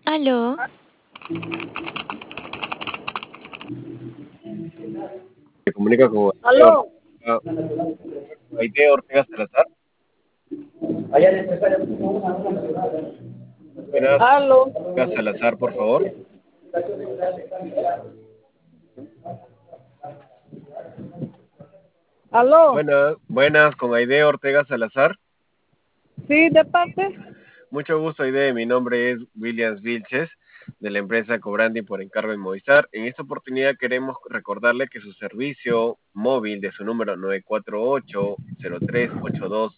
Aló, Se comunica con Aló, Aide Ortega Salazar. Buenas, aló, Ortega Salazar, por favor. aló. Buenas, con Aide Ortega Salazar. Sí, de parte. Mucho gusto, Aide. Mi nombre es Williams Vilches, de la empresa Cobrandi por encargo de Movistar. En esta oportunidad queremos recordarle que su servicio móvil de su número 948-0382